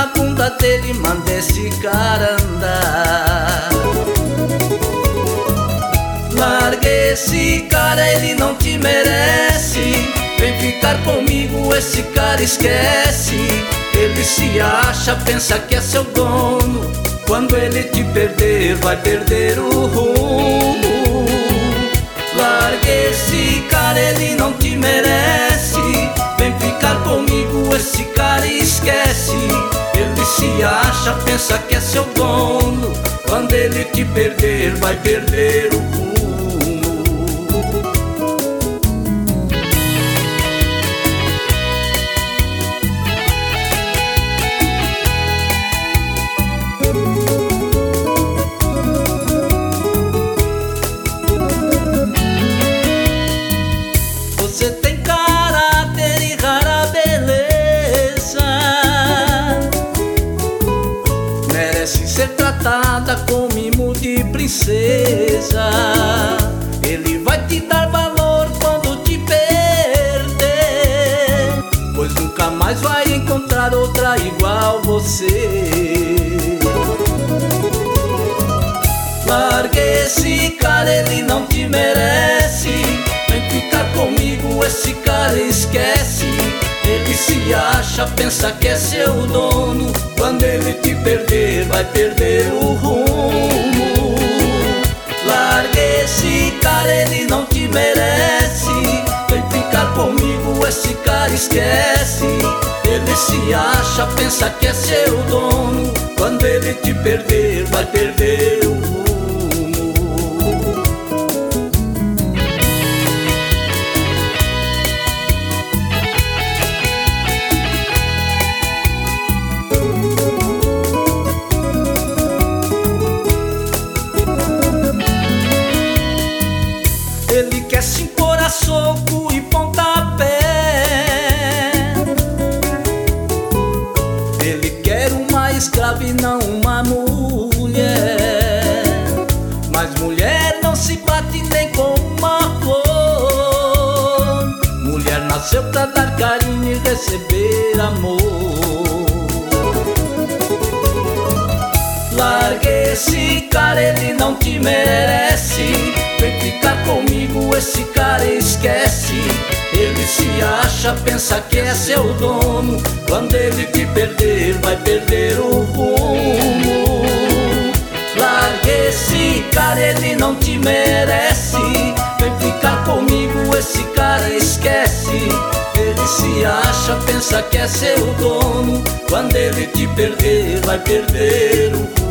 na bunda dele, manda esse cara andar. Larga esse cara, ele não te merece. Vem ficar comigo, esse cara esquece. Ele se acha, pensa que é seu dono. Quando ele te perder, vai perder o rumo. Larga esse cara, ele não te merece. Vem ficar comigo, esse cara esquece. Ele se acha, pensa que é seu dono. Quando ele te perder, vai perder o rumo. Você tem caráter e rara beleza, merece ser tratada com mimo de princesa. Ele vai te dar valor quando te perder, pois nunca mais vai encontrar outra igual você. Larga esse cara, ele não te merece. Vem ficar comigo, esse cara esquece. Ele se acha, pensa que é seu dono. Quando ele te perder, vai perder o rumo. Larga esse cara, ele não te merece. Vem ficar comigo, esse cara esquece. Ele se acha, pensa que é seu dono. Quando ele te perder, vai perder o rumo. Ele quer se impor a soco e pontapé. Ele quer uma escrava e não uma mulher. Mas mulher não se bate nem com uma flor. Mulher nasceu pra dar carinho e receber amor. Larga esse cara, ele não te merece. Vem ficar comigo, esse cara esquece. Ele se acha, pensa que é seu dono. Quando ele te perder, vai perder o rumo. Larga esse cara, ele não te merece. Vem ficar comigo, esse cara esquece. Ele se acha, pensa que é seu dono. Quando ele te perder, vai perder o rumo.